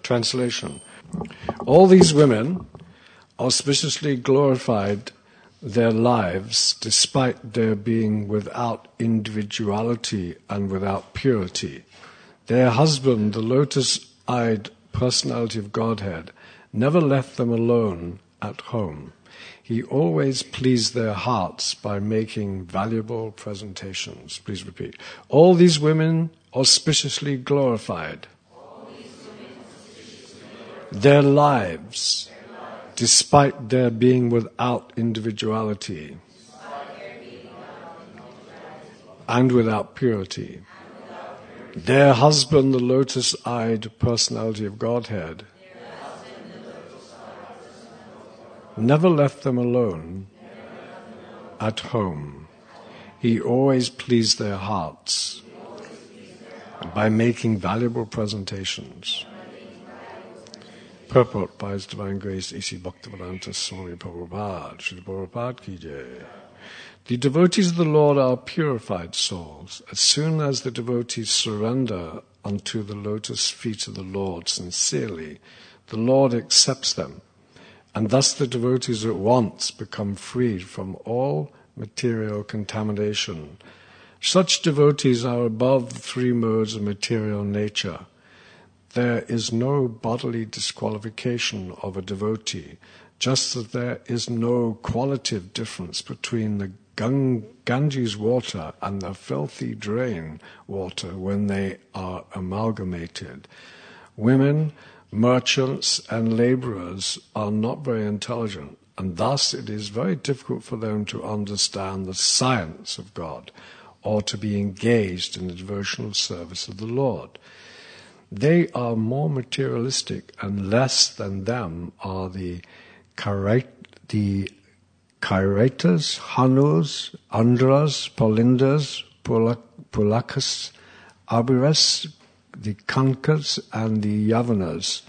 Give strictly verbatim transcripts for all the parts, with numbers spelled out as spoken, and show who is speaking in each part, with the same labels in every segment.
Speaker 1: Translation. All these women auspiciously glorified their lives despite their being without individuality and without purity. Their husband, the lotus-eyed personality of Godhead, never left them alone at home. He always pleased their hearts by making valuable presentations. Please repeat. All these women auspiciously glorified their lives despite their being without individuality and without purity. Their husband, the lotus-eyed personality of Godhead, never left them alone at home. He always pleased their hearts by making valuable presentations. Purport by His Divine Grace A C Bhaktivedanta Swami Prabhupada, Srila Prabhupada Ki Jai. The devotees of the Lord are purified souls. As soon as the devotees surrender unto the lotus feet of the Lord sincerely, the Lord accepts them, and thus the devotees at once become freed from all material contamination. Such devotees are above the three modes of material nature. There is no bodily disqualification of a devotee, just as there is no qualitative difference between the Gang- Ganges water and the filthy drain water when they are amalgamated. Women, merchants, and laborers are not very intelligent, and thus it is very difficult for them to understand the science of God or to be engaged in the devotional service of the Lord. They are more materialistic, and less than them are the Kairat, the Kairatas, Hanus, Andras, Paulindas, Pulakas, Abiras, the Kankas, and the Yavanas,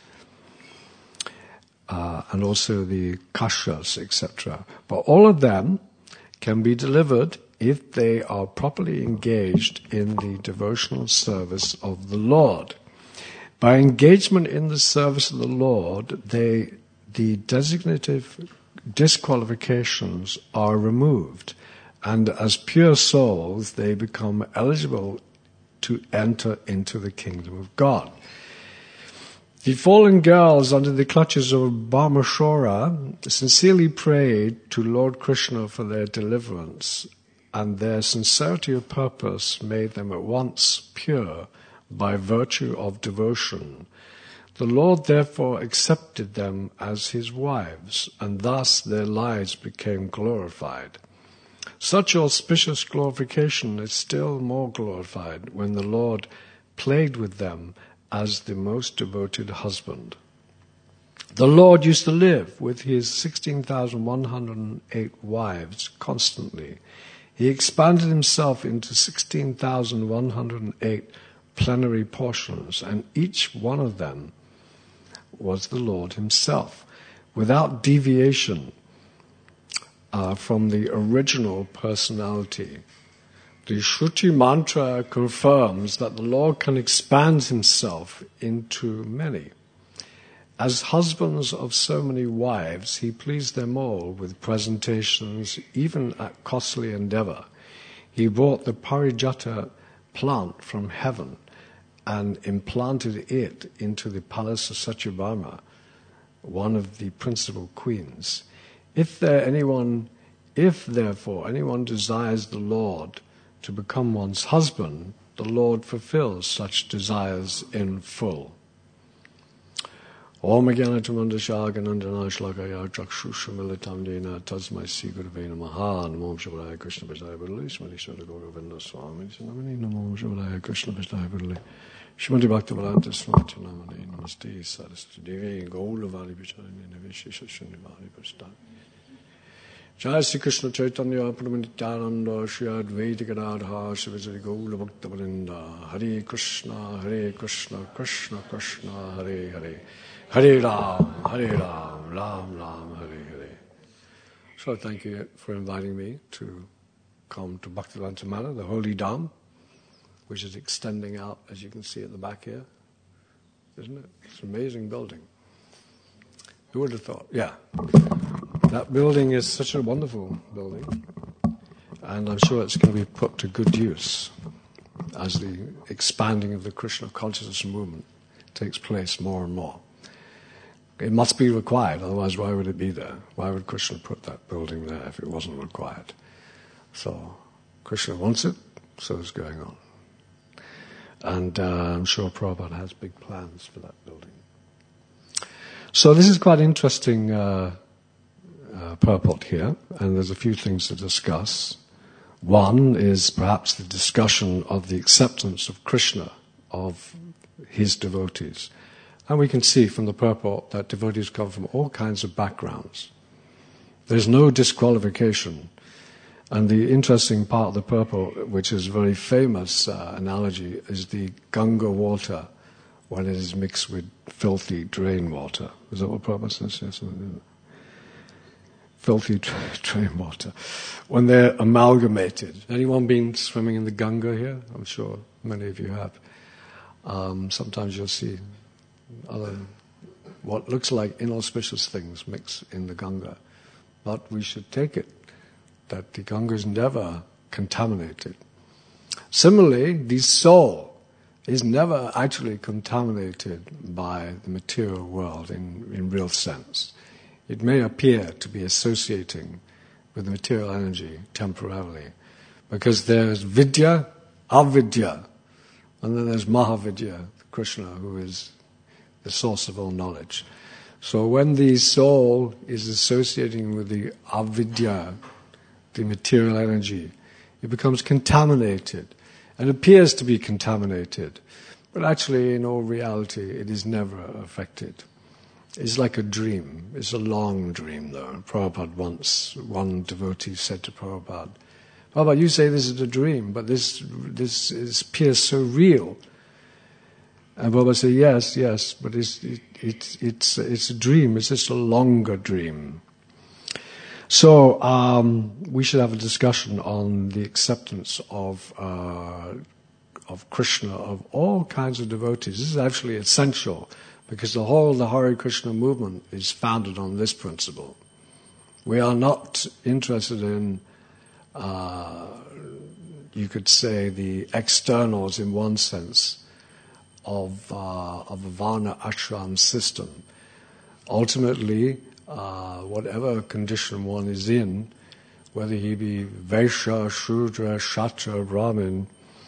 Speaker 1: uh, and also the Kashas, et cetera. But all of them can be delivered if they are properly engaged in the devotional service of the Lord. By engagement in the service of the Lord, they, the designative disqualifications are removed, and as pure souls they become eligible to enter into the kingdom of God. The fallen girls under the clutches of Bhamashora sincerely prayed to Lord Krishna for their deliverance, and their sincerity of purpose made them at once pure by virtue of devotion. The Lord therefore accepted them as his wives, and thus their lives became glorified. Such auspicious glorification is still more glorified when the Lord played with them as the most devoted husband. The Lord used to live with his sixteen thousand one hundred eight wives constantly. He expanded himself into sixteen thousand one hundred eight plenary portions, and each one of them was the Lord himself, without deviation uh, from the original personality. The Shruti mantra confirms that the Lord can expand himself into many. As husbands of so many wives, he pleased them all with presentations, even at costly endeavor. He brought the Parijata plant from heaven and implanted it into the palace of Satyabhama, one of the principal queens. If there anyone, if therefore anyone desires the Lord to become one's husband, the Lord fulfills such desires in full. Om Jnanatamandasya Ganandana Shlakaya Chakshushamilitam Dena Tasmai Sigurve Namaha Namo Shivaraya Krishna Vijaya Burli Smati Shri Govinda Swami Namani Namo Shivaraya Krishna Vijaya Burli Shrimati Bhaktivedanta Swami Namani Namaste Saraswati Devi Gaulavali Vijayani Navishesha Shrinivari Prasthana Jai Sri Krishna Chaitanya Prabhupada Shri Advaita Gadadha Shri Vijay Gaula Bhaktivinoda Hare Krishna Hare Krishna Krishna Krishna Hare Hare Hare Ram, Hare Ram, Ram Ram, Hare Hare. So thank you for inviting me to come to Bhaktivedanta Mala, the Holy Dham, which is extending out, as you can see at the back here. isn't it? It's an amazing building. Who would have thought? Yeah. That building is such a wonderful building, and I'm sure it's going to be put to good use as the expanding of the Krishna consciousness movement takes place more and more. It must be required, otherwise why would it be there? Why would Krishna put that building there if it wasn't required? So Krishna wants it, so it's going on. And uh, I'm sure Prabhupada has big plans for that building. So this is quite interesting uh, uh, purport here, and there's a few things to discuss. One is perhaps the discussion of the acceptance of Krishna, of his devotees. And we can see from the purport that devotees come from all kinds of backgrounds. There's no disqualification. And the interesting part of the purport, which is a very famous uh, analogy, is the Ganga water when it is mixed with filthy drain water. Is that what Prabhupada says? Yes. Filthy drain water. When they're amalgamated. Anyone been swimming in the Ganga here? I'm sure many of you have. Um, sometimes you'll see other, what looks like inauspicious things mixed in the Ganga. But we should take it that the Ganga is never contaminated. Similarly, the soul is never actually contaminated by the material world in, in real sense. It may appear to be associating with the material energy temporarily, because there's vidya, avidya, and then there's Mahavidya, Krishna, who is the source of all knowledge. So when the soul is associating with the avidya, the material energy, it becomes contaminated and appears to be contaminated. But actually, in all reality, it is never affected. It's like a dream. It's a long dream, though. Prabhupada once, one devotee said to Prabhupada, Prabhupada, you say this is a dream, but this this is, appears so real. And Prabhupada said, yes, yes, but it's, it, it, it's, it's a dream. It's just a longer dream. So um, we should have a discussion on the acceptance of uh, of Krishna, of all kinds of devotees. This is actually essential, because the whole of the Hare Krishna movement is founded on this principle. We are not interested in, uh, you could say, the externals in one sense of uh, of a Varna ashram system. Ultimately, Uh, whatever condition one is in, whether he be Vaishya, Shudra, Kshatriya, Brahmin,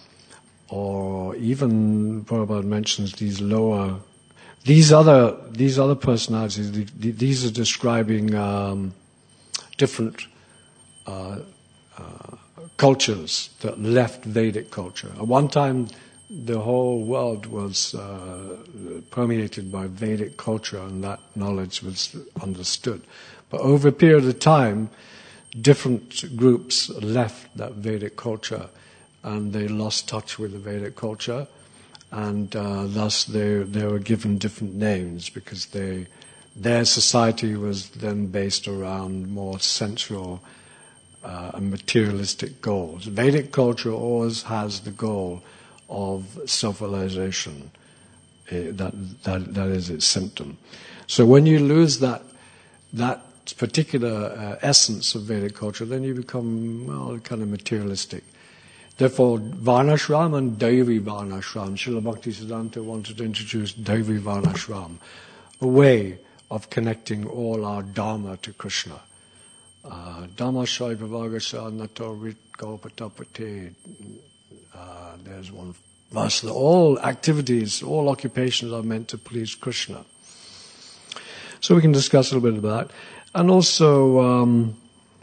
Speaker 1: or even Prabhupada mentions these lower, these other these other personalities. The, the, these are describing um, different uh, uh, cultures that left Vedic culture. At one time, the whole world was uh, permeated by Vedic culture, and that knowledge was understood. But over a period of time, different groups left that Vedic culture, and they lost touch with the Vedic culture, and uh, thus they they were given different names, because they their society was then based around more sensual uh, and materialistic goals. Vedic culture always has the goal of self-realization. Uh, that, that that is its symptom. So when you lose that that particular uh, essence of Vedic culture, then you become, well, kind of materialistic. Therefore, Varnashram and Daivi Varnashram, Srila Bhaktisiddhanta wanted to introduce Daivi Varnashram, a way of connecting all our dharma to Krishna. Dhamma Shai Bhavagasha Nato Rit Gopatapate. Uh, there's one verse that all activities, all occupations are meant to please Krishna. So we can discuss a little bit about that. And also um,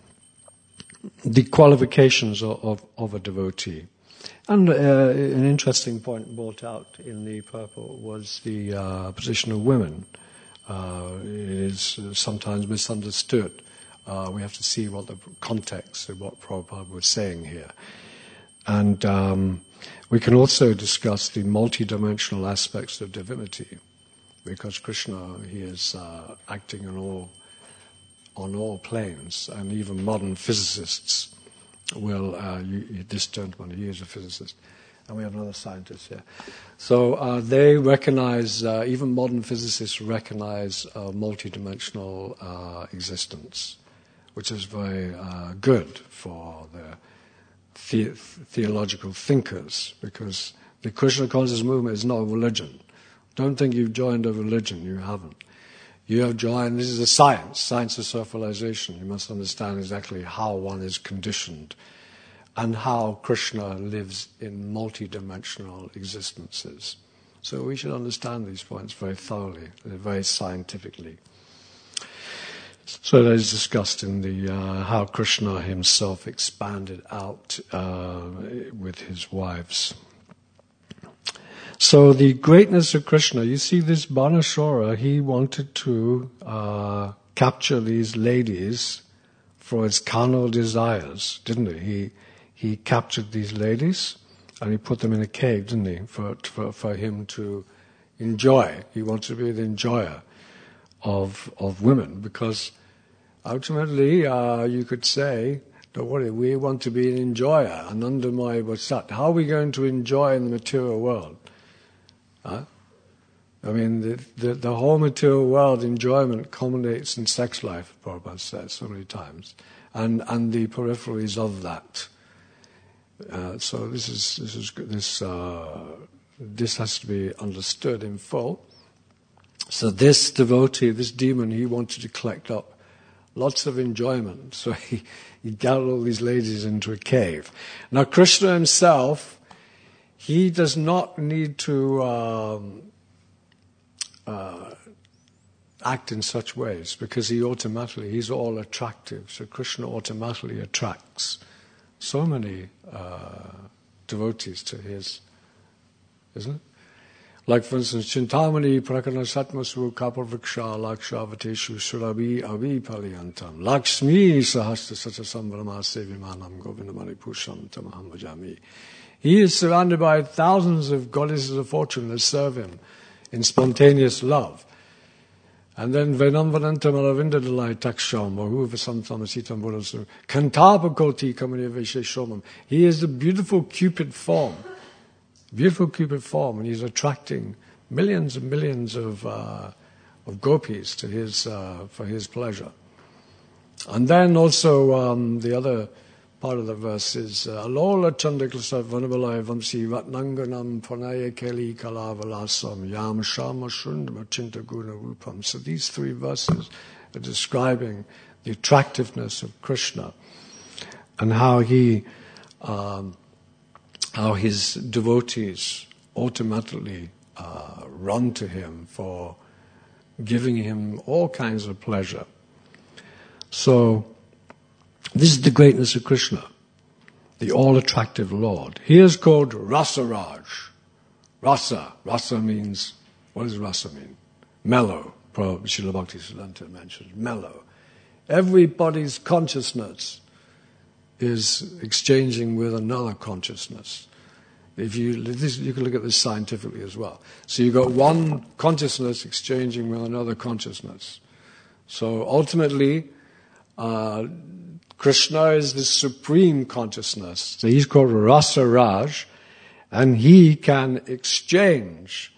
Speaker 1: the qualifications of, of, of a devotee. And uh, an interesting point brought out in the purport was the uh, position of women. Uh, it is sometimes misunderstood. Uh, we have to see what the context of what Prabhupada was saying here. And um, we can also discuss the multidimensional aspects of divinity, because Krishna, he is uh, acting on all on all planes, and even modern physicists will. Uh, you, this gentleman, he is a physicist, And we have another scientist here. So uh, they recognize, uh, even modern physicists recognize uh, multidimensional uh, existence, which is very uh, good for the, the theological thinkers, because the Krishna consciousness movement is not a religion. Don't think you've joined a religion, you haven't. You have joined, this is a science, science of self-realization. You must understand exactly how one is conditioned and how Krishna lives in multidimensional existences. So we should understand these points very thoroughly, very scientifically. So that is discussed in the uh, how Krishna himself expanded out uh, with his wives. So the greatness of Krishna, you see this Banashora, he wanted to uh, capture these ladies for his carnal desires, didn't he? He he captured these ladies and he put them in a cave, didn't he, for for, for him to enjoy. He wanted to be the enjoyer of of women, because ultimately uh, you could say, don't worry, we want to be an enjoyer, Anandamaya Vasat. How are we going to enjoy in the material world? Huh? I mean, the, the, the whole material world enjoyment culminates in sex life, Prabhupada said so many times, and and the peripheries of that. Uh, so this is this is this uh, this has to be understood in full. So this devotee, this demon, he wanted to collect up lots of enjoyment. So he he gathered all these ladies into a cave. Now Krishna himself, he does not need to um, uh, act in such ways, because he automatically, he's all attractive. So Krishna automatically attracts so many uh, devotees to his, isn't it? Like, for instance, Chintamani Prakana Satmasu Kapavriksha Lakshavateshu Surabi Avi Paliyantam Lakshmi Sahasra Sachasambrama Sevimanam Govindamani Pusham Tamaham Vajami. He is surrounded by thousands of goddesses of fortune that serve him in spontaneous love. And then Venamvanantam Aravinda Dalai Taksham, or whoever sometimes Sitam Buddha, Kantapakoti Kamani Vesheshomam. He is the beautiful Cupid form. Beautiful Cupid form, and he's attracting millions and millions of uh, of gopis to his uh, for his pleasure. And then also um, the other part of the verse is Alola Chandaklasa Vanabalaya Vamsi Vatnanganam Pranaya Keli Kalavalasam Yam Shama Shundama Chintaguna Rupam. So these three verses are describing the attractiveness of Krishna and how he um, how his devotees automatically uh, run to him for giving him all kinds of pleasure. So this is the greatness of Krishna, the all-attractive Lord. He is called Rasaraj. Rasa. Rasa means, what does rasa mean? Mellow. Prabhupada Srila Bhaktisiddhanta mentioned mellow. Everybody's consciousness is exchanging with another consciousness. If you this, you can look at this scientifically as well. So you've got one consciousness exchanging with another consciousness. So ultimately, uh, Krishna is the supreme consciousness. So he's called Rasa Raj, and he can exchange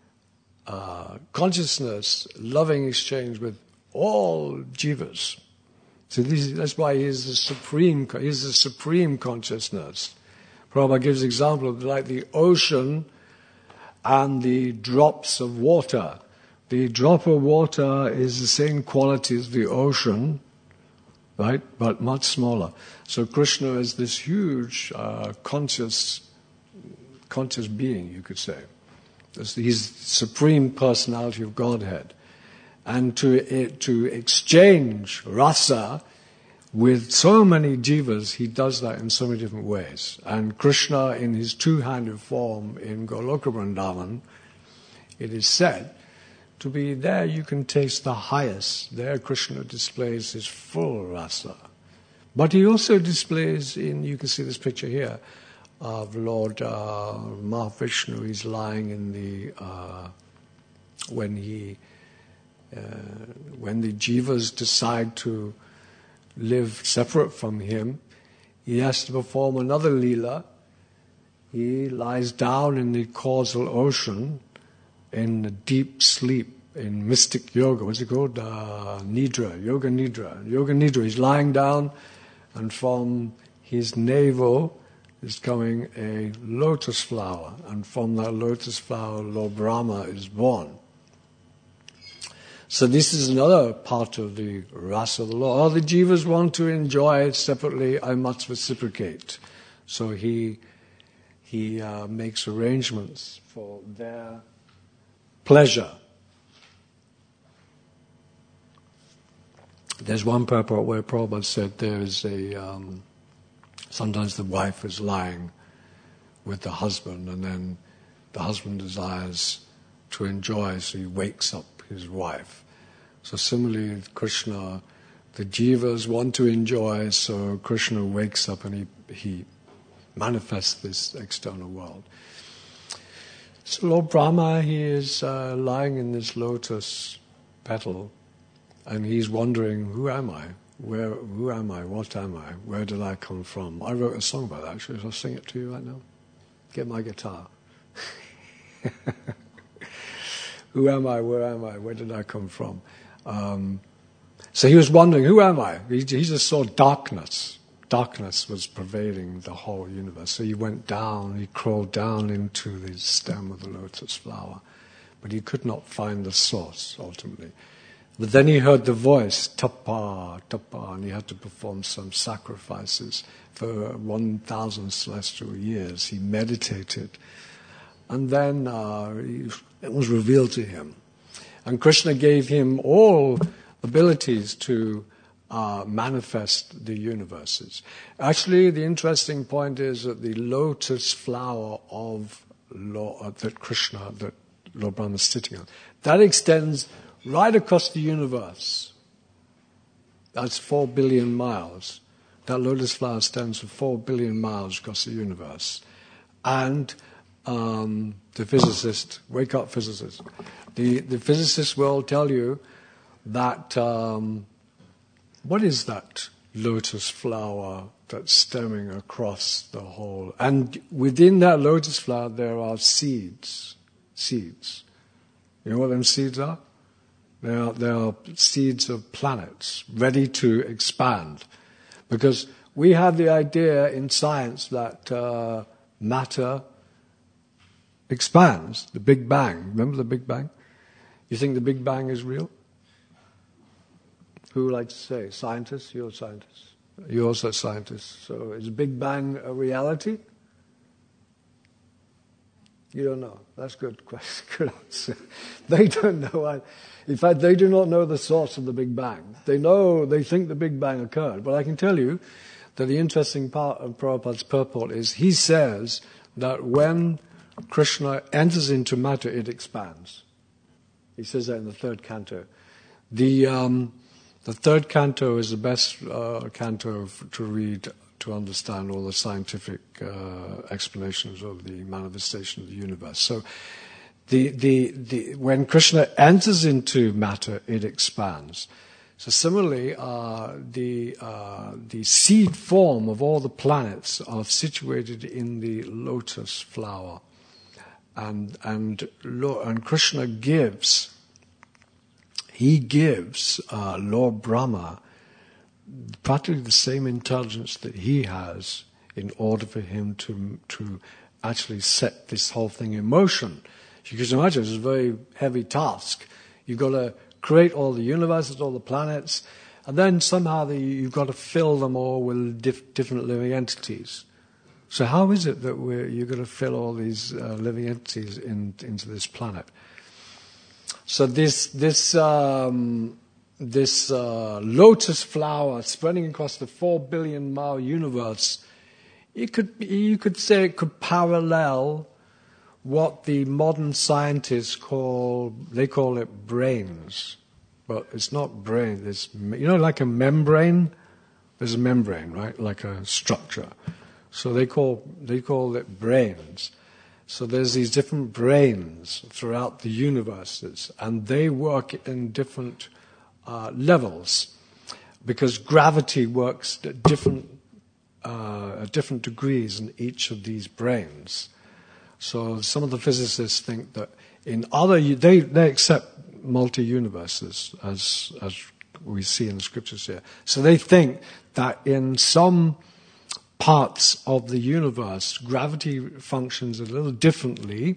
Speaker 1: uh, consciousness, loving exchange with all jivas. So this, that's why he is the supreme. He's the supreme consciousness. Prabhupada gives an example of like the ocean and the drops of water. The drop of water is the same quality as the ocean, right? But much smaller. So Krishna is this huge uh, conscious, conscious being, you could say. He's the supreme personality of Godhead. And to to exchange rasa with so many jivas, he does that in so many different ways. And Krishna, in his two-handed form in Goloka Vrindavan, it is said to be there you can taste the highest. There Krishna displays his full rasa. But he also displays in, you can see this picture here, of Lord uh, Mahavishnu. He's lying in the, uh, when he, uh, when the jivas decide to live separate from him, he has to perform another leela, he lies down in the causal ocean in a deep sleep, in mystic yoga. What's it called? Uh, nidra, yoga nidra. Yoga nidra, he's lying down, and from his navel is coming a lotus flower, and from that lotus flower Lord Brahma is born. So this is another part of the rasa of the Lord. All the jivas want to enjoy it separately, I must reciprocate. So he he uh, makes arrangements for their pleasure. There's one purport where Prabhupada said there is a, um, sometimes the wife is lying with the husband, and then the husband desires to enjoy, so he wakes up his wife. So similarly, Krishna, the jivas want to enjoy, so Krishna wakes up and he, he manifests this external world. So Lord Brahma, he is uh, lying in this lotus petal, and he's wondering, who am I? Where? Who am I? What am I? Where did I come from? I wrote a song about that, actually. I'll sing it to you right now. Get my guitar. Who am I? Where am I? Where did I come from? Um, so he was wondering, who am I? He, he just saw darkness. Darkness was pervading the whole universe. So he went down, he crawled down into the stem of the lotus flower. But he could not find the source, ultimately. But then he heard the voice, tapa, tapa, and he had to perform some sacrifices. For one thousand celestial years, he meditated. And then uh, he, it was revealed to him. And Krishna gave him all abilities to uh, manifest the universes. Actually, the interesting point is that the lotus flower of Lord, that Krishna, that Lord Brahma is sitting on, that extends right across the universe. That's four billion miles. That lotus flower stands for four billion miles across the universe. And um, the physicist, wake up physicist, the, the physicist will tell you that, um, what is that lotus flower that's stemming across the whole? And within that lotus flower there are seeds. Seeds. You know what them seeds are? They are, they are seeds of planets ready to expand. Because we have the idea in science that uh, matter expands, the Big Bang. Remember the Big Bang? You think the Big Bang is real? Who would like to say? Scientists? You're scientists. You're also scientists. So is the Big Bang a reality? You don't know. That's good question. Good answer. They don't know. In fact, they do not know the source of the Big Bang. They know, they think the Big Bang occurred. But I can tell you that the interesting part of Prabhupada's purport is he says that when Krishna enters into matter, it expands. He says that in the third canto. The um, the third canto is the best uh, canto f- to read to understand all the scientific uh, explanations of the manifestation of the universe. So, the, the the when Krishna enters into matter, it expands. So similarly, uh, the uh, the seed form of all the planets are situated in the lotus flower, and and and Krishna gives. He gives uh, Lord Brahma practically the same intelligence that he has in order for him to to actually set this whole thing in motion. You can imagine it's a very heavy task. You've got to create all the universes, all the planets, and then somehow the, you've got to fill them all with diff, different living entities. So how is it that we're, you're going to fill all these uh, living entities in, into this planet? So this this um, this uh, lotus flower spreading across the four billion mile universe, it could you could say it could parallel what the modern scientists call they call it brains, but it's not brain. It's, you know, like a membrane. There's a membrane, right? Like a structure. So they call they call it brains. So there's these different brains throughout the universes, and they work in different uh, levels because gravity works at different uh, at different degrees in each of these brains. So some of the physicists think that in other, they, they accept multi-universes as, as we see in the scriptures here. So they think that in some parts of the universe, gravity functions a little differently,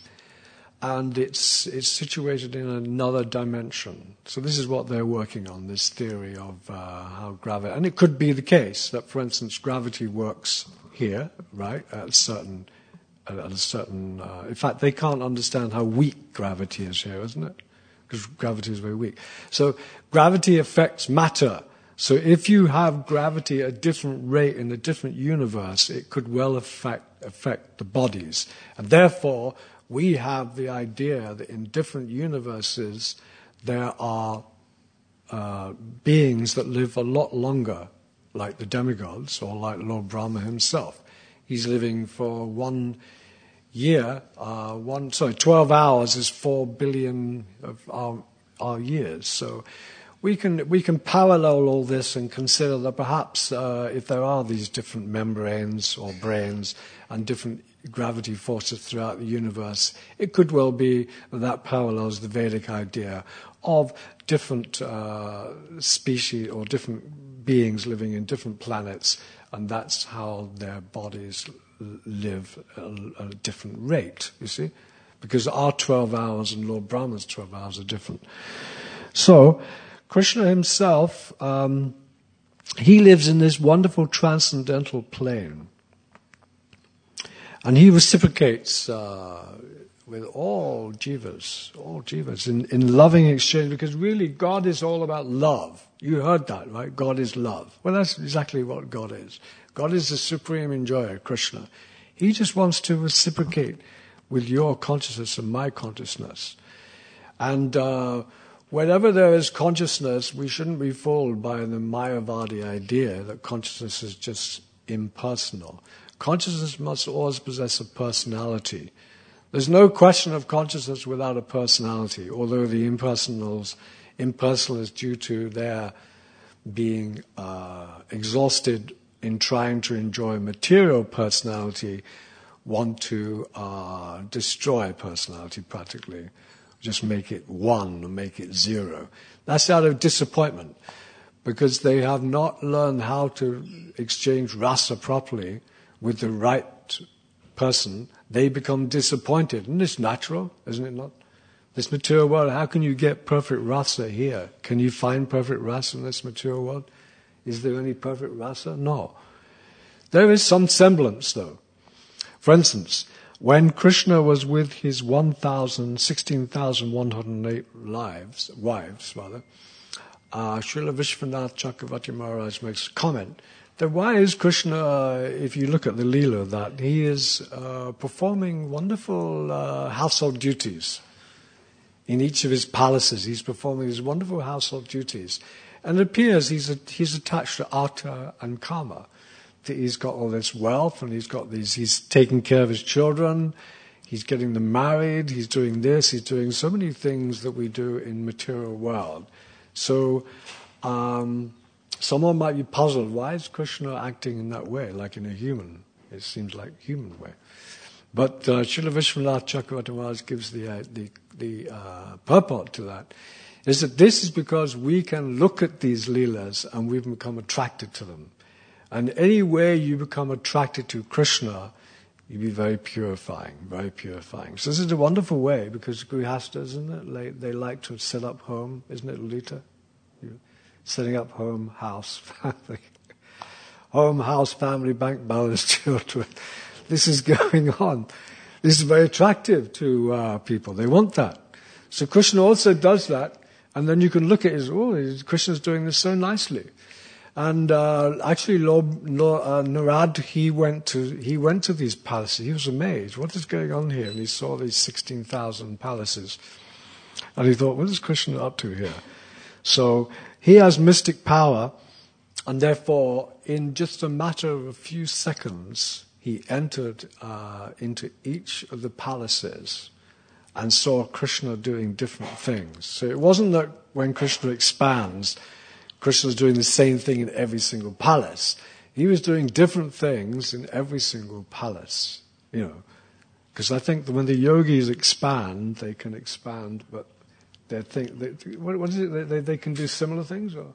Speaker 1: and it's it's situated in another dimension. So this is what they're working on, this theory of uh, how gravity... And it could be the case that, for instance, gravity works here, right, at a certain... At a certain uh, in fact, they can't understand how weak gravity is here, isn't it? Because gravity is very weak. So gravity affects matter. So if you have gravity at a different rate in a different universe, it could well affect, affect the bodies. And therefore, we have the idea that in different universes, there are uh, beings that live a lot longer, like the demigods, or like Lord Brahma himself. He's living for one year, uh, one sorry, twelve hours is four billion of our, our years. So we can we can parallel all this and consider that perhaps uh, if there are these different membranes or brains and different gravity forces throughout the universe, it could well be that that parallels the Vedic idea of different uh, species or different beings living in different planets, and that's how their bodies live at a different rate, you see, because our twelve hours and Lord Brahma's twelve hours are different. So Krishna himself, um, he lives in this wonderful transcendental plane, and he reciprocates uh, with all jivas, all jivas in, in loving exchange, because really God is all about love. You heard that, right? God is love. Well, that's exactly what God is. God is the supreme enjoyer, Krishna. He just wants to reciprocate with your consciousness and my consciousness. And uh, whenever there is consciousness, we shouldn't be fooled by the Mayavadi idea that consciousness is just impersonal. Consciousness must always possess a personality. There's no question of consciousness without a personality, although the impersonals, impersonal is due to their being uh, exhausted in trying to enjoy material personality, want to uh, destroy personality practically, just make it one or make it zero. That's out of disappointment, because they have not learned how to exchange rasa properly with the right person. They become disappointed, and it's natural, isn't it not? This material world, how can you get perfect rasa here? Can you find perfect rasa in this material world? Is there any perfect rasa? No. There is some semblance, though. For instance, when Krishna was with his one thousand, sixteen thousand one hundred eight lives, wives, rather, uh, Srila Vishwanath Chakravarti Maharaj makes a comment that why is Krishna, uh, if you look at the Leela, that he is uh, performing wonderful uh, household duties. In each of his palaces, he's performing these wonderful household duties. And it appears he's, a, he's attached to Artha and Kama. He's got all this wealth, and he's got these, he's taking care of his children, he's getting them married, he's doing this, he's doing so many things that we do in material world. So um, someone might be puzzled, why is Krishna acting in that way, like in a human? It seems like human way. But uh, Srila Vishwanath Chakravarti Maharaj gives the, uh, the, the uh, purport to that, is that this is because we can look at these leelas and we become attracted to them. And any way you become attracted to Krishna, you be very purifying, very purifying. So this is a wonderful way, because grihastas, isn't it? They, they like to set up home, isn't it, Lolita? You're setting up home, house, family. Home, house, family, bank balance, children. This is going on. This is very attractive to uh, people. They want that. So Krishna also does that, and then you can look at his, oh, Krishna's doing this so nicely. And uh, actually, Lord, Lord uh, Narad, he went to he went to these palaces. He was amazed. What is going on here? And he saw these sixteen thousand palaces, and he thought, what is Krishna up to here? So he has mystic power, and therefore, in just a matter of a few seconds, he entered uh, into each of the palaces and saw Krishna doing different things. So it wasn't that when Krishna expands, Krishna's doing the same thing in every single palace. He was doing different things in every single palace, you know. Because I think that when the yogis expand, they can expand, but they think, they, what, what is it, they, they can do similar things? Or?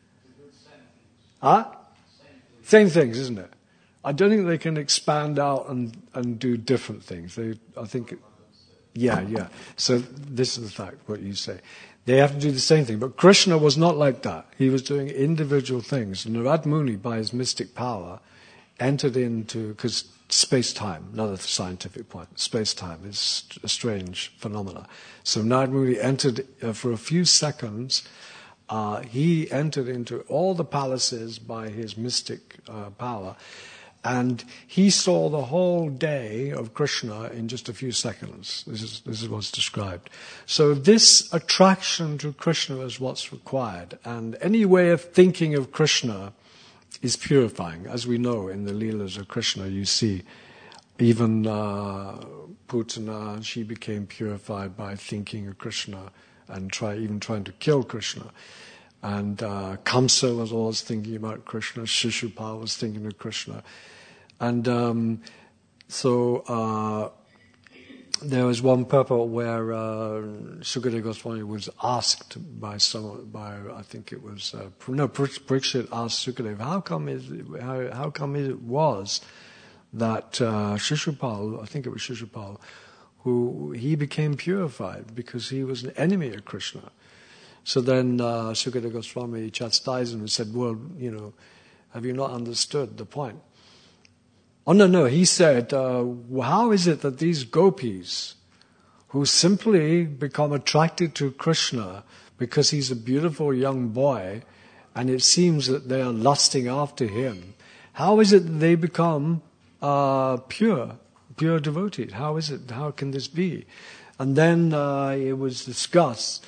Speaker 1: Huh? Same things, isn't it? I don't think they can expand out and, and do different things. They, I think, it, yeah, yeah. So this is the fact, what you say. They have to do the same thing. But Krishna was not like that. He was doing individual things. Narad Muni, by his mystic power, entered into, because space-time, another scientific point, space-time is a strange phenomena. So Narad Muni entered, uh, for a few seconds, uh, he entered into all the palaces by his mystic uh, power. And he saw the whole day of Krishna in just a few seconds. This is, this is what's described. So this attraction to Krishna is what's required. And any way of thinking of Krishna is purifying. As we know in the Leelas of Krishna, you see even uh, Putana, she became purified by thinking of Krishna and try, even trying to kill Krishna. And uh, Kamsa was always thinking about Krishna. Shishupal was thinking of Krishna. And um, so uh, there was one purport where uh, Sukadeva Goswami was asked by someone, by I think it was uh, no Parikshit asked Sukadeva, how come is how, how come it was that uh, Shishupal, I think it was Shishupal, who he became purified because he was an enemy of Krishna. So then uh, Sukadeva Goswami chastised him and said, well, you know, have you not understood the point? Oh, no, no, he said, uh, how is it that these gopis, who simply become attracted to Krishna because he's a beautiful young boy, and it seems that they are lusting after him, how is it that they become uh, pure, pure devotees? How is it, how can this be? And then uh, it was discussed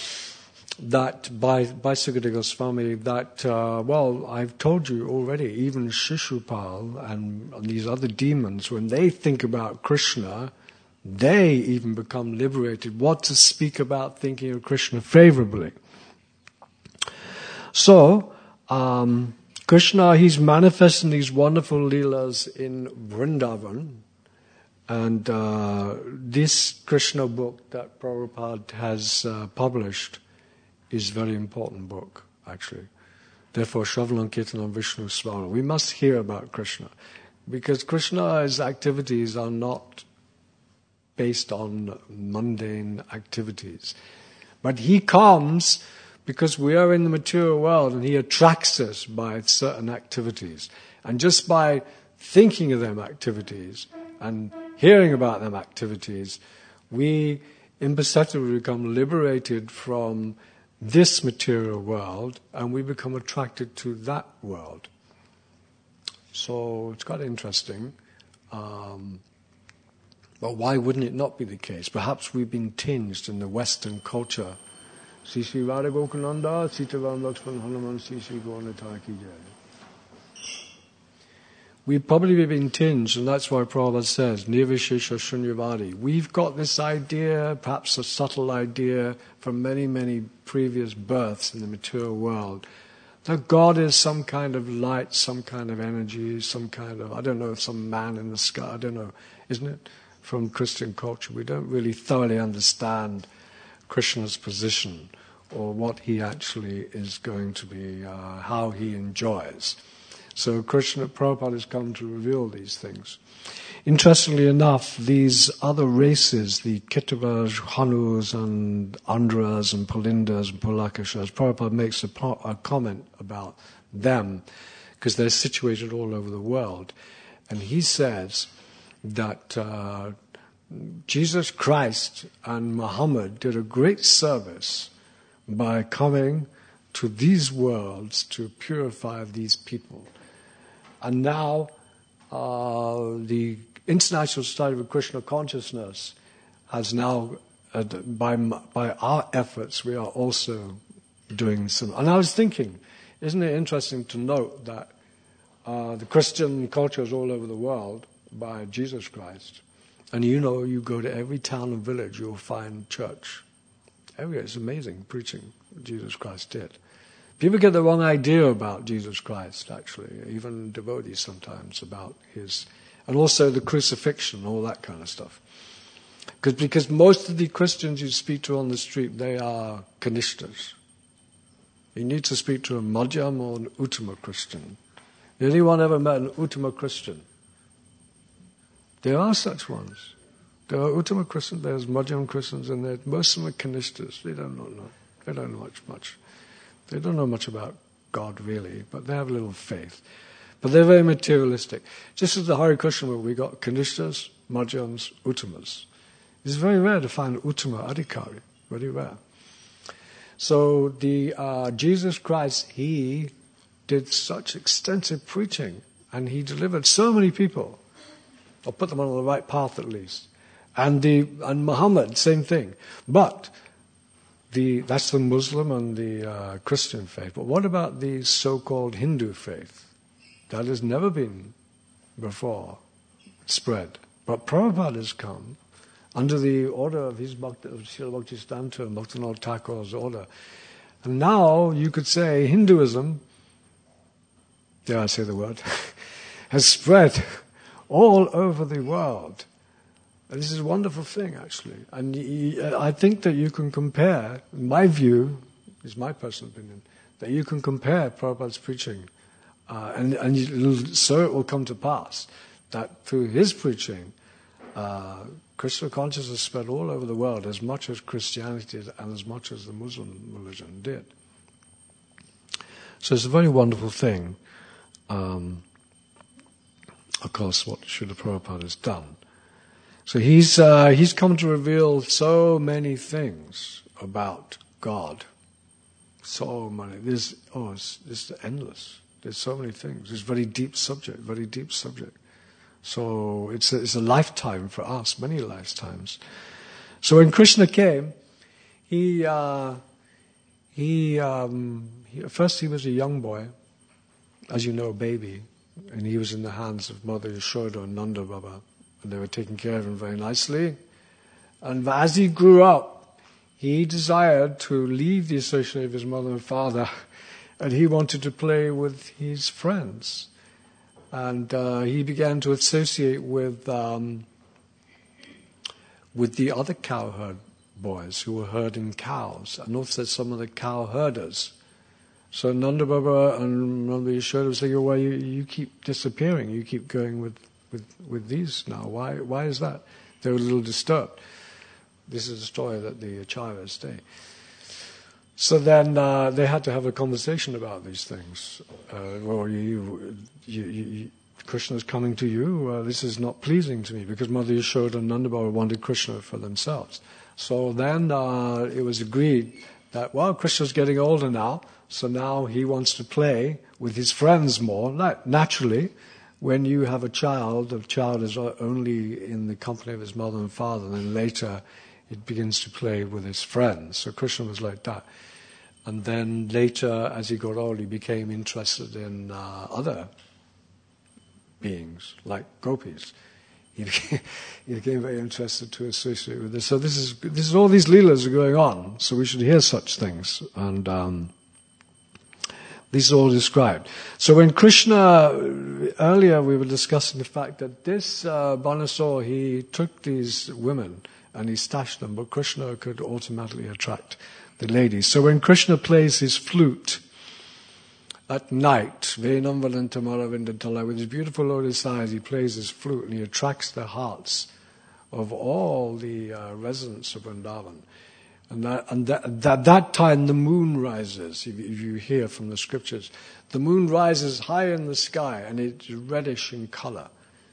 Speaker 1: that by, by Sukadeva Goswami that, uh, well, I've told you already, even Shishupal and, and these other demons, when they think about Krishna, they even become liberated. What to speak about thinking of Krishna favorably? So, um, Krishna, he's manifesting these wonderful leelas in Vrindavan. And uh, this Krishna book that Prabhupada has uh, published is a very important book, actually. Therefore, Shravanam Kirtanam Vishnu Smaranam. We must hear about Krishna, because Krishna's activities are not based on mundane activities. But he comes because we are in the material world, and he attracts us by certain activities. And just by thinking of them activities and hearing about them activities, we imperceptibly become liberated from this material world, and we become attracted to that world. So it's quite interesting. Um, but why wouldn't it not be the case? Perhaps we've been tinged in the Western culture. Sri Sri Radha Gokunanda, Sitaram Lakshman Hanuman, Sri Sri Gauranathar Ki Jai. We've probably been tinged, and that's why Prabhupada says, Nirvishesha Shunyavadi. We've got this idea, perhaps a subtle idea, from many, many previous births in the material world, that God is some kind of light, some kind of energy, some kind of, I don't know, some man in the sky, I don't know, isn't it? From Christian culture, we don't really thoroughly understand Krishna's position or what he actually is going to be, uh, how he enjoys. So Krishna, Prabhupada has come to reveal these things. Interestingly enough, these other races, the Kitavas, Hanus, and Andhras, and Pulindas, and Pulakashas, Prabhupada makes a, a comment about them, because they're situated all over the world. And he says that uh, Jesus Christ and Muhammad did a great service by coming to these worlds to purify these people. And now uh, the International Society of Krishna Consciousness has now, uh, by by our efforts, we are also doing some. And I was thinking, isn't it interesting to note that uh, the Christian culture is all over the world by Jesus Christ, and you know, you go to every town and village, you'll find church. Everywhere, it's amazing preaching Jesus Christ did. People get the wrong idea about Jesus Christ, actually, even devotees sometimes, about his, and also the crucifixion, all that kind of stuff. Because because most of the Christians you speak to on the street, they are Kanishtas. You need to speak to a Madhyam or an Uttama Christian. Anyone ever met an Uttama Christian? There are such ones. There are Uttama Christians, there's Madhyam Christians, and there, most of them are Kanishtas. They don't know, they don't know much, much. They don't know much about God really, but they have a little faith. But they're very materialistic. Just as the Hare Krishna movement, we got Kanishtas, Madhyams, Uttamas. It's very rare to find Uttama Adhikari, very rare. So the uh, Jesus Christ, he did such extensive preaching, and he delivered so many people, or put them on the right path at least. And the and Muhammad, same thing. But the that's the Muslim and the uh, Christian faith. But what about the so-called Hindu faith? That has never been before spread. But Prabhupada has come under the order of his Bhakti, of Srila Bhaktisiddhanta and Bhaktivinoda Thakur's order. And now you could say Hinduism, dare I say the word, has spread all over the world. And this is a wonderful thing, actually. And I think that you can compare, in my view, is my personal opinion, that you can compare Prabhupada's preaching, uh, and, and you, so it will come to pass that through his preaching, uh, Krishna consciousness spread all over the world as much as Christianity and as much as the Muslim religion did. So it's a very wonderful thing, um, of course, what Srila Prabhupada has done. So he's uh, he's come to reveal so many things about God. So many. There's oh, it's, it's endless. There's so many things. It's a very deep subject. Very deep subject. So it's a, it's a lifetime for us, many lifetimes. So when Krishna came, he uh, he, um, he first he was a young boy, as you know, a baby, and he was in the hands of Mother Yashoda and Nanda Baba. And they were taking care of him very nicely. And as he grew up, he desired to leave the association of his mother and father, and he wanted to play with his friends. And uh, he began to associate with um, with the other cowherd boys who were herding cows, and also some of the cow herders. So Nanda Baba and Nanda Yashoda was saying, well, you, you keep disappearing, you keep going with With, with these now. Why why is that? They were a little disturbed. This is a story that the acharyas say. So then uh, they had to have a conversation about these things. Uh, well, you, you, you, you, Krishna's coming to you. Uh, this is not pleasing to me, because Mother Yashoda and Nanda Baba wanted Krishna for themselves. So then uh, it was agreed that, well, Krishna's getting older now, so now he wants to play with his friends more. Naturally, when you have a child, the child is only in the company of his mother and father, and then later it begins to play with his friends. So Krishna was like that. And then later, as he got old, he became interested in uh, other beings, like gopis. He became, he became very interested to associate with this. So this is, this is all these leelas are going on, so we should hear such things. And um, these are all described. So when Krishna, earlier we were discussing the fact that this uh, Banasur, he took these women and he stashed them, but Krishna could automatically attract the ladies. So when Krishna plays his flute at night, Venam Valantamara Vindatala, with his beautiful lotus eyes, he plays his flute and he attracts the hearts of all the uh, residents of Vrindavan. And, that, and that, that, that time the moon rises, if, if you hear from the scriptures. The moon rises high in the sky and it's reddish in color.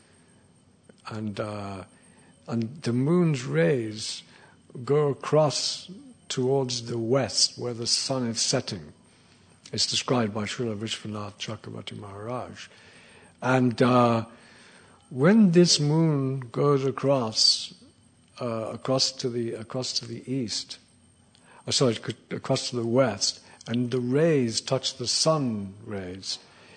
Speaker 1: And, uh, and the moon's rays go across towards the west where the sun is setting. It's described by Srila Vishwanath Chakravarti Maharaj. And uh, when this moon goes across, uh, across to the across to the east, uh, sorry, across to the west, and the rays touch the sun rays,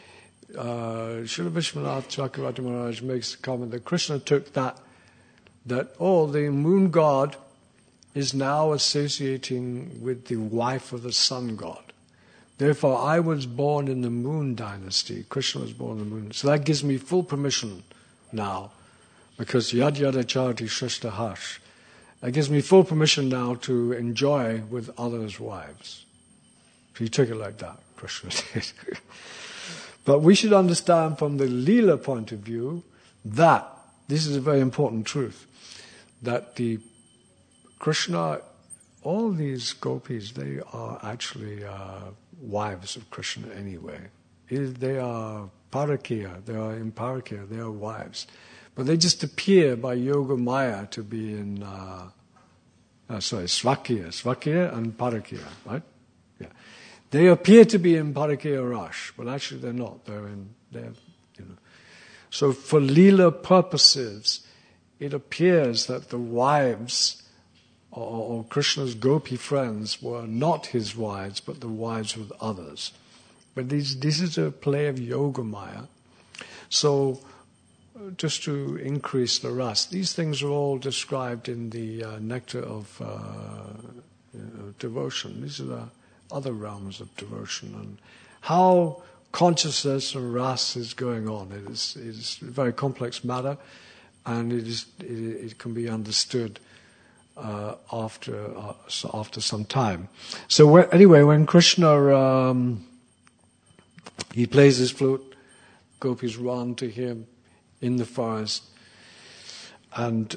Speaker 1: uh, Srila Vishwanath Chakravarti Maharaj makes the comment that Krishna took that that oh, the moon god is now associating with the wife of the sun god. Therefore, I was born in the moon dynasty. Krishna was born in the moon. So that gives me full permission now, because yad yada charti shrestha harsh. That gives me full permission now to enjoy with others' wives. So he took it like that, Krishna did. But we should understand from the Leela point of view that, this is a very important truth, that the Krishna, all these gopis, they are actually uh, wives of Krishna anyway. They are parakya, they are in parakya, they are wives. But they just appear by yoga maya to be in, uh, uh, sorry, svakya, svakya and parakya, right? Yeah. They appear to be in parakya rash, but actually they're not. They're in, they're, you know. So for Leela purposes, it appears that the wives or, or Krishna's gopi friends were not his wives, but the wives of others. But this, this is a play of yoga maya. So just to increase the ras, these things are all described in the uh, nectar of uh, you know, devotion. These are the other realms of devotion, and how consciousness and ras is going on. It is, it is a very complex matter, and it is it, it can be understood uh, after uh, after some time. So when, anyway, when Krishna um, he plays his flute, gopis run to him in the forest, and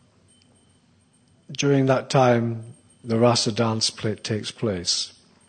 Speaker 1: during that time the rasa dance play, takes place.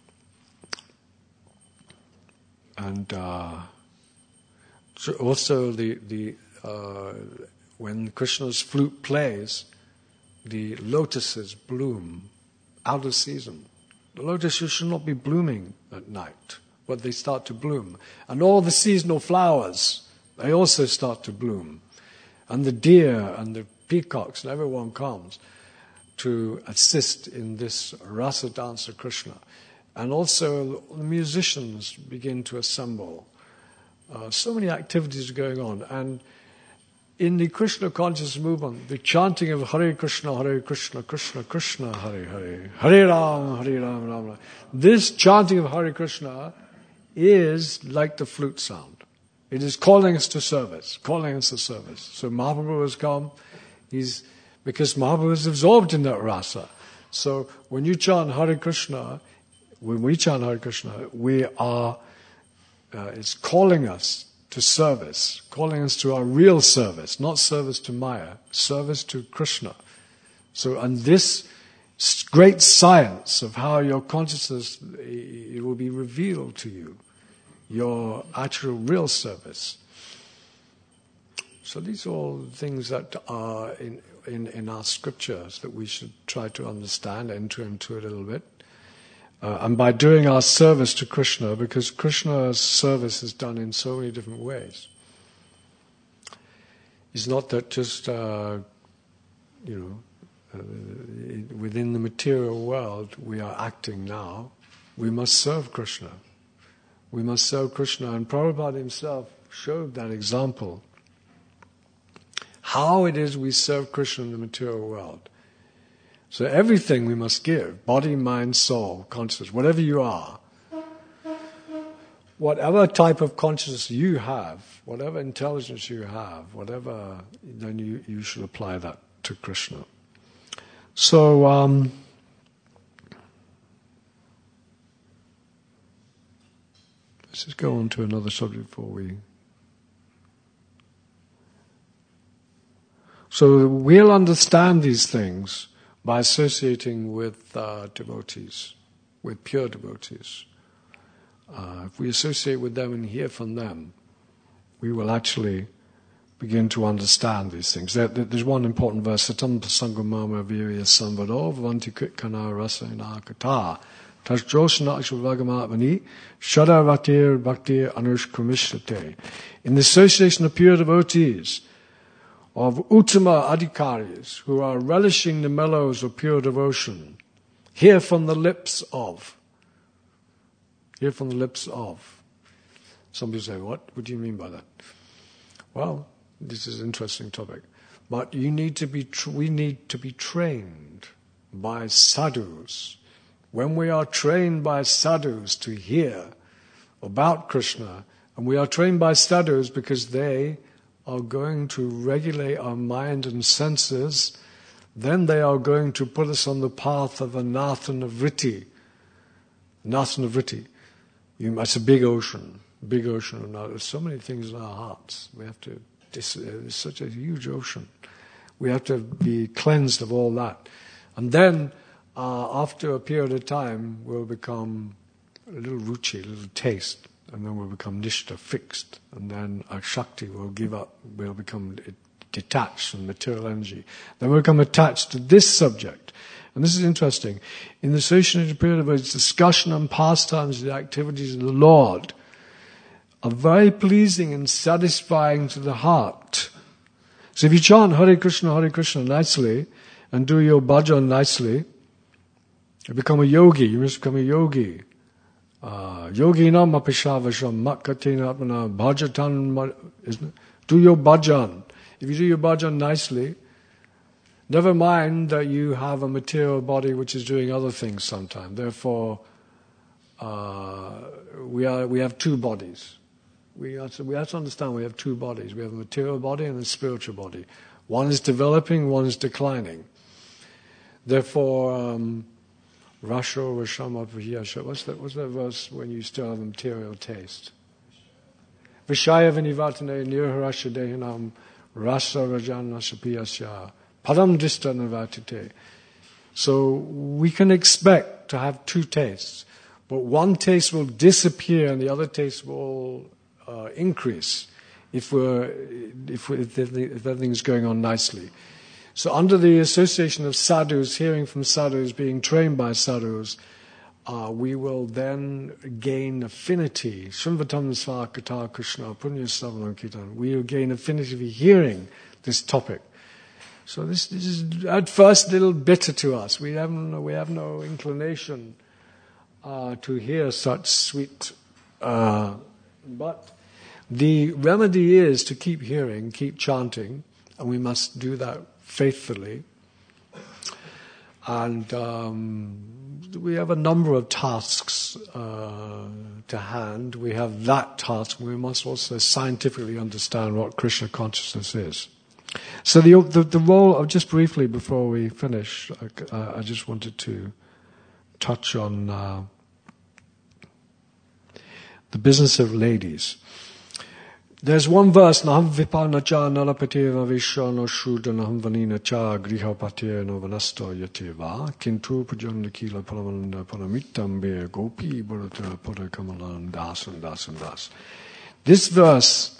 Speaker 1: And uh, so also the the uh, when Krishna's flute plays, the lotuses bloom out of season. The lotuses should not be blooming at night, but they start to bloom. And all the seasonal flowers, they also start to bloom. And the deer and the peacocks and everyone comes to assist in this rasa dance of Krishna. And also the musicians begin to assemble. Uh, so many activities are going on. And in the Krishna conscious movement, the chanting of Hare Krishna, Hare Krishna, Krishna Krishna, Hare Hare, Hare Ram, Hare Ram, Ram Ram. This chanting of Hare Krishna is like the flute sound. It is calling us to service, calling us to service. So Mahaprabhu has come, he's, because Mahaprabhu is absorbed in that rasa. So when you chant Hare Krishna, when we chant Hare Krishna, we are, uh, it's calling us to service, calling us to our real service, not service to Maya, service to Krishna. So, and this great science of how your consciousness, it will be revealed to you, your actual real service. So these are all things that are in, in, in our scriptures that we should try to understand, enter into it a little bit. Uh, and by doing our service to Krishna, because Krishna's service is done in so many different ways. It's not that just, uh, you know, uh, within the material world we are acting now. We must serve Krishna. We must serve Krishna. And Prabhupada himself showed that example. How it is we serve Krishna in the material world. So everything we must give, body, mind, soul, consciousness, whatever you are, whatever type of consciousness you have, whatever intelligence you have, whatever, then you, you should apply that to Krishna. So, um, let's just go on to another subject before we... So we'll understand these things by associating with uh, devotees, with pure devotees. Uh, if we associate with them and hear from them, we will actually begin to understand these things. There, there's one important verse, Satam Pasangamama Virya Samvado Vanti Kritkana Rasana Kata Tashjoshna Ashvagamatmani Shadaratir Bhaktir Anushkamishate. In the association of pure devotees, of Uttama Adhikaris, who are relishing the mellows of pure devotion, hear from the lips of. Hear from the lips of. Some people say, what? What do you mean by that? Well, this is an interesting topic. But you need to be, tra- we need to be trained by sadhus. when we are trained by sadhus to hear about Krishna, and we are trained by sadhus because they are going to regulate our mind and senses, then they are going to put us on the path of anarthana vritti. Anarthana vritti. You, it's a big ocean, big ocean. Now, there's so many things in our hearts. We have to, it's such a huge ocean. We have to be cleansed of all that. And then, uh, after a period of time, we'll become a little ruchi, a little taste. And then we'll become nishta, fixed. And then our shakti will give up, we'll become detached from material energy. Then we'll become attached to this subject. And this is interesting. In the associated period of its discussion and pastimes, the activities of the Lord are very pleasing and satisfying to the heart. So if you chant Hare Krishna, Hare Krishna nicely, and do your bhajan nicely, you become a yogi. You must become a yogi. Uh, Yoginam apishavasham makkatina atmana bhajatan, isn't it? Do your bhajan. If you do your bhajan nicely, never mind that you have a material body which is doing other things sometimes. Therefore, uh, we are we have two bodies. We have, to, we have to understand we have two bodies. We have a material body and a spiritual body. One is developing, one is declining. Therefore, um, Rasho Rashama Vihiyasha. What's that, what's that verse when you still have a material taste? Vishaya Vinivatane Nirharasha Dehinam Rasa Rajana Sapiyasya Padam Dista Navatite. So we can expect to have two tastes, but one taste will disappear and the other taste will uh, increase if we're if, we're, if everything's going on nicely. So under the association of sadhus, hearing from sadhus, being trained by sadhus, uh, we will then gain affinity. Shunvatam Svakata Krishna Punya Savanam Kirtan. We will gain affinity for hearing this topic. So this, this is at first a little bitter to us. We have no, we have no inclination uh, to hear such sweet. Uh, but the remedy is to keep hearing, keep chanting, and we must do that faithfully. And um, we have a number of tasks uh, to hand. We have that task. We must also scientifically understand what Krishna consciousness is. So the the, the role of, just briefly before we finish, I, I just wanted to touch on uh, the business of ladies. There's one verse, Naham vipana cha nalapativa vishano shuddha naham vanina cha grihapatya no vanasto yativa kintu pujana kila paramananda paramitambe gopi bharata parakamalan das and das and das. This verse,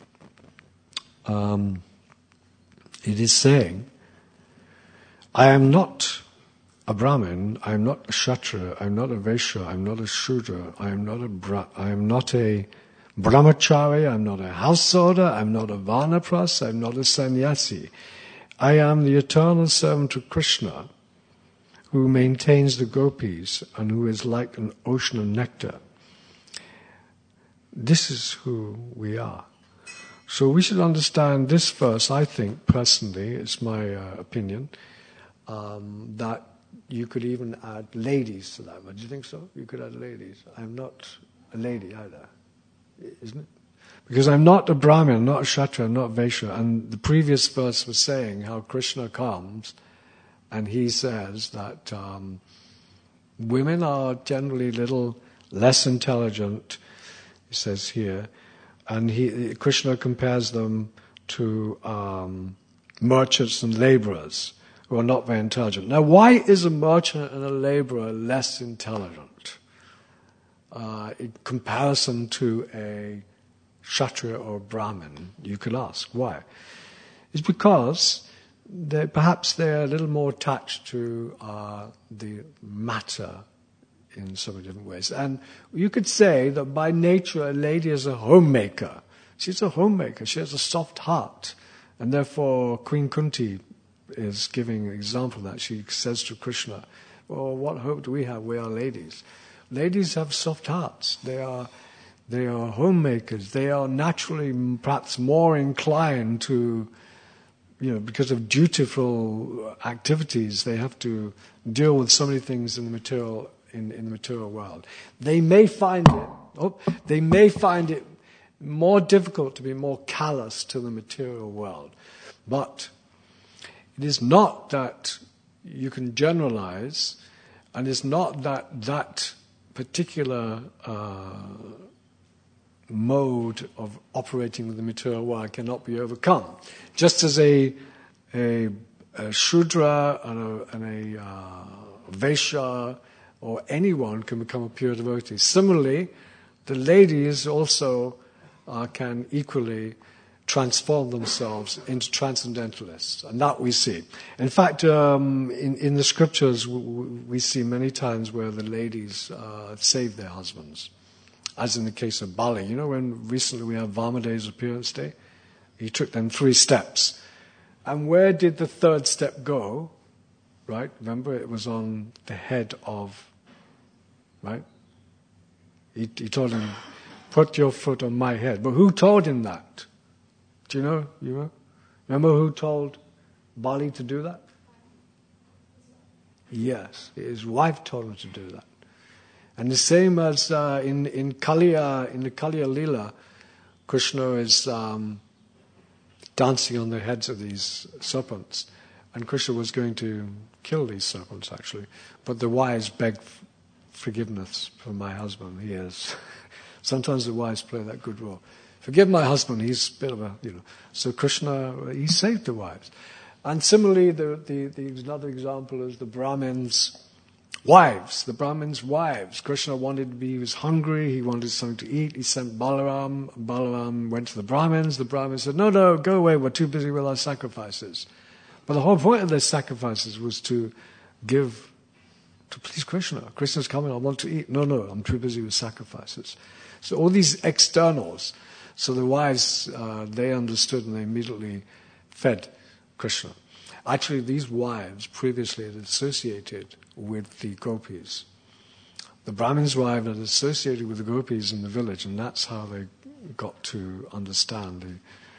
Speaker 1: um, it is saying, I am not a Brahmin, I am not a Kshatriya, I am not a Vaishya, I am not a Shudra, I am not a Bra- I am not a Brahmachari, I'm not a householder, I'm not a Vanapras, I'm not a sannyasi. I am the eternal servant of Krishna who maintains the gopis and who is like an ocean of nectar. This is who we are. So we should understand this verse, I think, personally, it's my uh, opinion, um, that you could even add ladies to that. Do you think so? You could add ladies. I'm not a lady either. Isn't it? Because I'm not a Brahmin, I'm not a Kshatriya, I'm not a Vaishya. And the previous verse was saying how Krishna comes and he says that um, women are generally a little less intelligent, he says here, and he, Krishna compares them to um, merchants and laborers who are not very intelligent. Now, why is a merchant and a laborer less intelligent? Uh, in comparison to a Kshatriya or Brahmin, you could ask. Why? It's because they, perhaps they're a little more attached to uh, the matter in so many different ways. And you could say that by nature a lady is a homemaker. She's a homemaker. She has a soft heart. And therefore Queen Kunti is giving an example of that. She says to Krishna, well, what hope do we have? We are ladies. Ladies have soft hearts. They are, they are homemakers. They are naturally perhaps more inclined to, you know, because of dutiful activities, they have to deal with so many things in the material in, in the material world. They may find it, oh, they may find it more difficult to be more callous to the material world. But it is not that you can generalize, and it's not that that particular uh, mode of operating with the material world cannot be overcome. Just as a a, a Shudra and a, and a uh, Vaishya or anyone can become a pure devotee. Similarly, the ladies also uh, can equally transform themselves into transcendentalists, and that we see. In fact, um, in, in the scriptures, w- w- we see many times where the ladies uh, save their husbands, as in the case of Bali. You know, when recently we had Vamadeva's appearance day, he took them three steps. And where did the third step go? Right? Remember, it was on the head of, right? He, he told him, put your foot on my head. But who told him that? Do you know? You know? Remember who told Bali to do that? Yes, his wife told him to do that. And the same as uh, in in Kaliya, in the Kaliya Lila, Krishna is um, dancing on the heads of these serpents, and Krishna was going to kill these serpents actually, but the wives begged forgiveness from my husband. He is. Sometimes the wives play that good role. Forgive my husband, he's a bit of a, you know. So Krishna, he saved the wives. And similarly, the, the, the another example is the Brahmins' wives. The Brahmins' wives. Krishna wanted to be, he was hungry, he wanted something to eat. He sent Balaram. Balaram went to the Brahmins. The Brahmins said, no, no, go away, we're too busy with our sacrifices. But the whole point of their sacrifices was to give, to please Krishna. Krishna's coming, I want to eat. No, no, I'm too busy with sacrifices. So all these externals. So the wives, uh, they understood and they immediately fed Krishna. Actually, these wives previously had associated with the gopis. The Brahmin's wife had associated with the gopis in the village, and that's how they got to understand. The...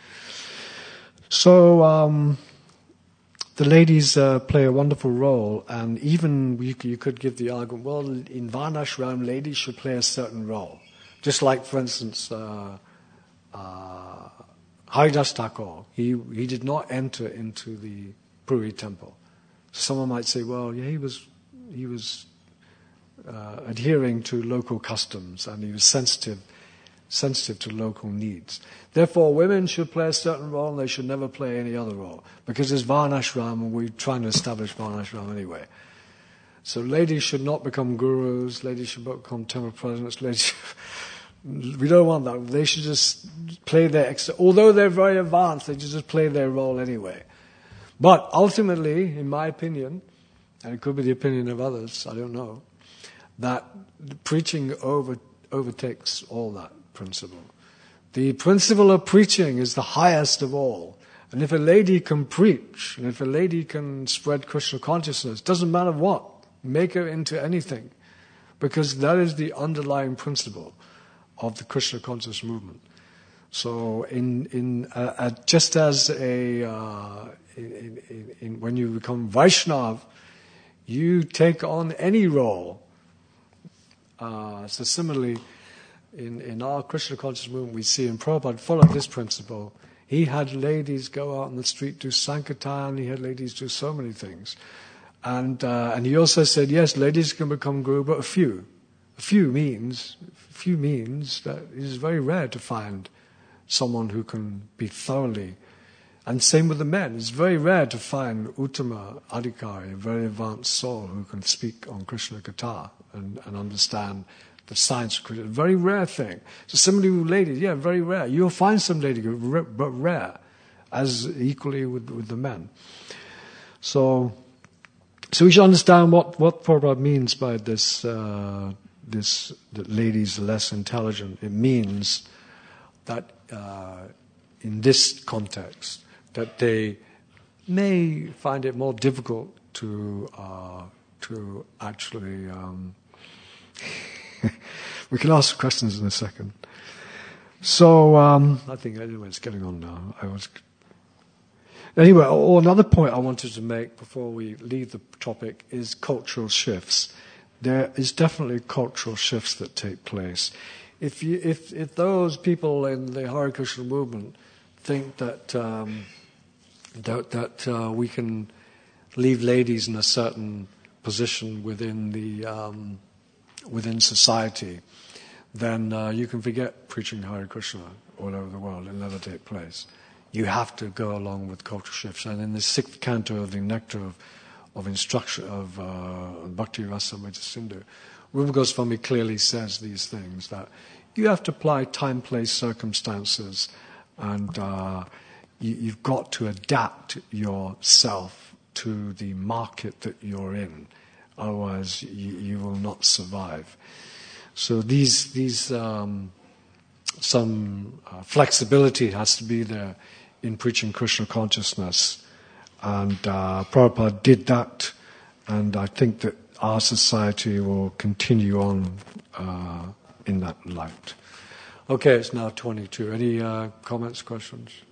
Speaker 1: So um, the ladies uh, play a wonderful role, and even you, you could give the argument, well, in Varnashram, ladies should play a certain role. Just like, for instance, uh, Uh, Haridas Thakur, he, he did not enter into the Puri temple. Someone might say, well, yeah, he was he was uh, adhering to local customs and he was sensitive sensitive to local needs. Therefore, women should play a certain role and they should never play any other role because it's Varnashram and we're trying to establish Varnashram anyway. So ladies should not become gurus, ladies should become temple presidents, ladies we don't want that. They should just play their extra, although they're very advanced, they should just play their role anyway. But ultimately, in my opinion, and it could be the opinion of others, I don't know, that preaching over, overtakes all that principle. The principle of preaching is the highest of all. And if a lady can preach, and if a lady can spread Krishna consciousness, doesn't matter what, make her into anything, because that is the underlying principle of the Krishna conscious movement. So, in in uh, uh, just as a uh, in, in, in, when you become Vaishnav, you take on any role. Uh, so similarly, in in our Krishna conscious movement, we see in Prabhupada followed this principle. He had ladies go out on the street do sankirtan. He had ladies do so many things, and uh, and he also said, yes, ladies can become guru, but a few. A few means, few means that it is very rare to find someone who can be thoroughly, and same with the men. It's very rare to find Uttama Adhikari, a very advanced soul who can speak on Krishna Katha and, and understand the science of Krishna. A very rare thing. So similarly with ladies, yeah, very rare. You'll find some lady, but rare, as equally with, with the men. So, so we should understand what, what Prabhupada means by this, uh, this, that ladies are less intelligent. It means that uh, in this context, that they may find it more difficult to uh, to actually. Um, we can ask questions in a second. So um, I think anyway, it's getting on now. I was anyway. Or another point I wanted to make before we leave the topic is cultural shifts. there is definitely cultural shifts that take place. If you, if, if those people in the Hare Krishna movement think that um, that, that uh, we can leave ladies in a certain position within the um, within society, then uh, you can forget preaching Hare Krishna all over the world. It'll never take place. You have to go along with cultural shifts. And in the sixth canto of the Nectar of, of Instruction of uh, Bhakti Rasamrita Sindhu, Rupa Goswami clearly says these things, that you have to apply time, place, circumstances, and uh, you, you've got to adapt yourself to the market that you're in. Otherwise, you, you will not survive. So these, these um, some uh, flexibility has to be there in preaching Krishna consciousness. And uh, Prabhupada did that, and I think that our society will continue on uh, in that light. Okay, it's now twenty-two. Any uh, comments, questions?